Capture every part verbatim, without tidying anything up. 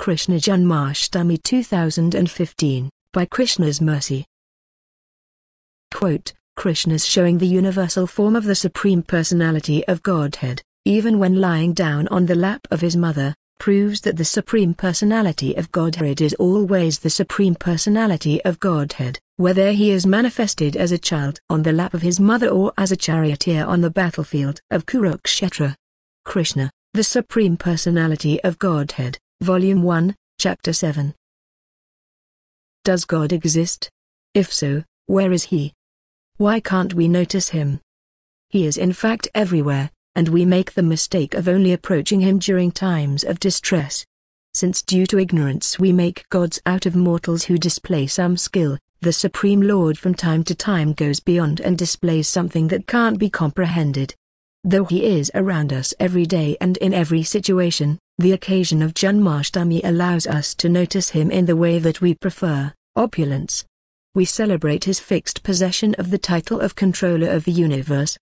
Krishna Janmashtami two thousand fifteen, by Krishna's mercy. Quote, Krishna's showing the universal form of the Supreme Personality of Godhead, even when lying down on the lap of his mother, proves that the Supreme Personality of Godhead is always the Supreme Personality of Godhead, whether he is manifested as a child on the lap of his mother or as a charioteer on the battlefield of Kurukshetra. Krishna, the Supreme Personality of Godhead, Volume one, Chapter seven. Does God exist? If so, where is he? Why can't we notice him? He is in fact everywhere, and we make the mistake of only approaching him during times of distress. Since due to ignorance we make gods out of mortals who display some skill, the Supreme Lord from time to time goes beyond and displays something that can't be comprehended. Though he is around us every day and in every situation, the occasion of Janmashtami allows us to notice him in the way that we prefer, opulence. We celebrate his fixed possession of the title of controller of the universe.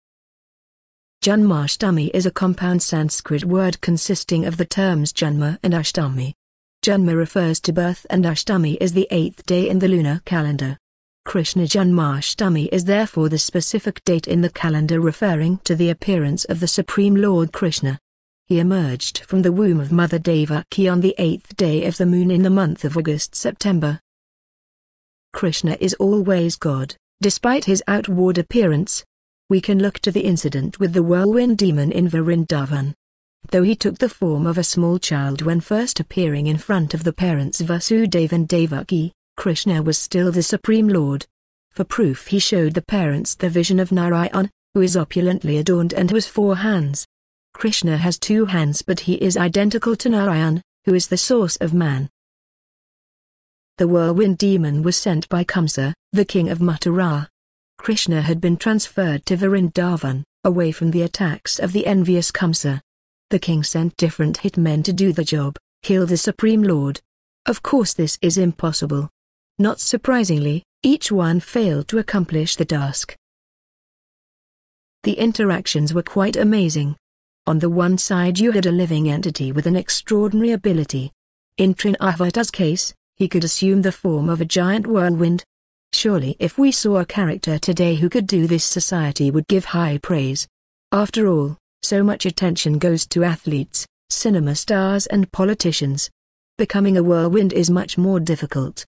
Janmashtami is a compound Sanskrit word consisting of the terms Janma and Ashtami. Janma refers to birth and Ashtami is the eighth day in the lunar calendar. Krishna Janmashtami is therefore the specific date in the calendar referring to the appearance of the Supreme Lord Krishna. He emerged from the womb of Mother Devaki on the eighth day of the moon in the month of August-September. Krishna is always God, despite his outward appearance. We can look to the incident with the whirlwind demon in Vrindavan. Though he took the form of a small child when first appearing in front of the parents Vasudeva and Devaki, Krishna was still the Supreme Lord. For proof he showed the parents the vision of Narayan, who is opulently adorned and who has four hands. Krishna has two hands but he is identical to Narayan, who is the source of man. The whirlwind demon was sent by Kamsa, the king of Mathura. Krishna had been transferred to Vrindavan, away from the attacks of the envious Kamsa. The king sent different hitmen to do the job, kill the Supreme Lord. Of course this is impossible. Not surprisingly, each one failed to accomplish the task. The interactions were quite amazing. On the one side you had a living entity with an extraordinary ability. In Trinavarta's case, he could assume the form of a giant whirlwind. Surely if we saw a character today who could do this, society would give high praise. After all, so much attention goes to athletes, cinema stars and politicians. Becoming a whirlwind is much more difficult.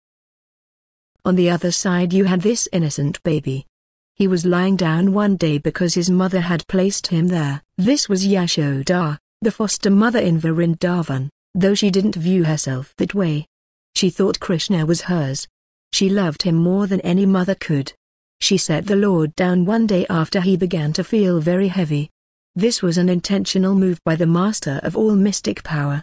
On the other side you had this innocent baby. He was lying down one day because his mother had placed him there. This was Yashoda, the foster mother in Vrindavan, though she didn't view herself that way. She thought Krishna was hers. She loved him more than any mother could. She set the Lord down one day after he began to feel very heavy. This was an intentional move by the master of all mystic power.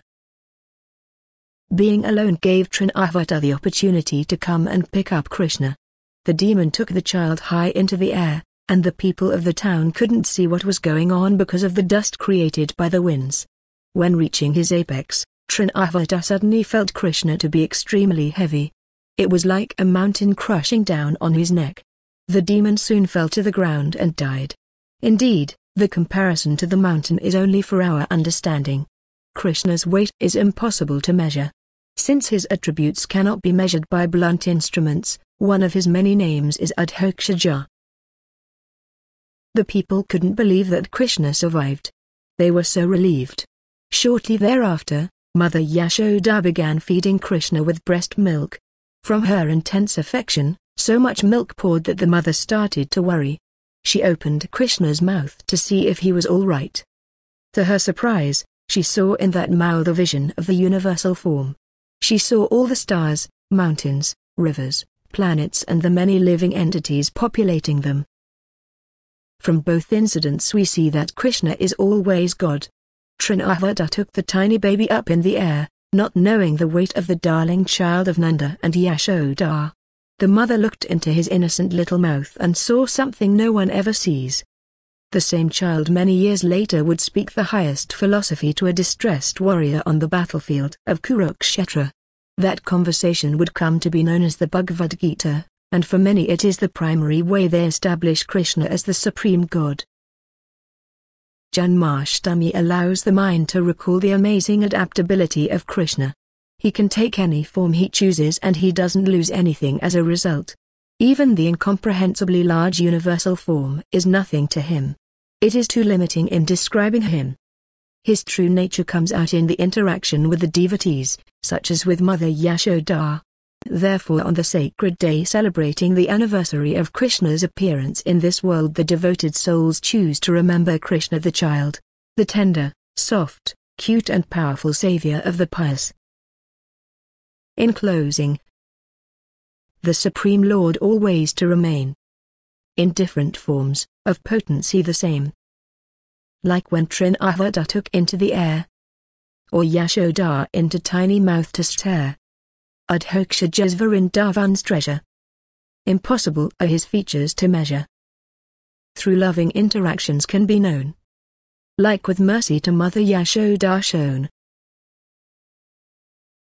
Being alone gave Trinavarta the opportunity to come and pick up Krishna. The demon took the child high into the air, and the people of the town couldn't see what was going on because of the dust created by the winds. When reaching his apex, Trinavarta suddenly felt Krishna to be extremely heavy. It was like a mountain crushing down on his neck. The demon soon fell to the ground and died. Indeed, the comparison to the mountain is only for our understanding. Krishna's weight is impossible to measure. Since his attributes cannot be measured by blunt instruments, one of his many names is Adhokshaja. The people couldn't believe that Krishna survived. They were so relieved. Shortly thereafter, Mother Yashoda began feeding Krishna with breast milk. From her intense affection, so much milk poured that the mother started to worry. She opened Krishna's mouth to see if he was all right. To her surprise, she saw in that mouth a vision of the universal form. She saw all the stars, mountains, rivers, planets and the many living entities populating them. From both incidents we see that Krishna is always God. Trinavarta took the tiny baby up in the air, not knowing the weight of the darling child of Nanda and Yashoda. The mother looked into his innocent little mouth and saw something no one ever sees. The same child many years later would speak the highest philosophy to a distressed warrior on the battlefield of Kurukshetra. That conversation would come to be known as the Bhagavad Gita, and for many it is the primary way they establish Krishna as the supreme God. Janmashtami allows the mind to recall the amazing adaptability of Krishna. He can take any form he chooses and he doesn't lose anything as a result. Even the incomprehensibly large universal form is nothing to him. It is too limiting in describing him. His true nature comes out in the interaction with the devotees, such as with Mother Yashoda. Therefore, on the sacred day celebrating the anniversary of Krishna's appearance in this world, the devoted souls choose to remember Krishna the child, the tender, soft, cute and powerful savior of the pious. In closing, the Supreme Lord always to remain in different forms, of potency the same. Like when Trinavada took into the air, or Yashoda into tiny mouth to stare. Adhokshajas Vrindavan's treasure. Impossible are his features to measure. Through loving interactions can be known. Like with mercy to Mother Yashoda shown.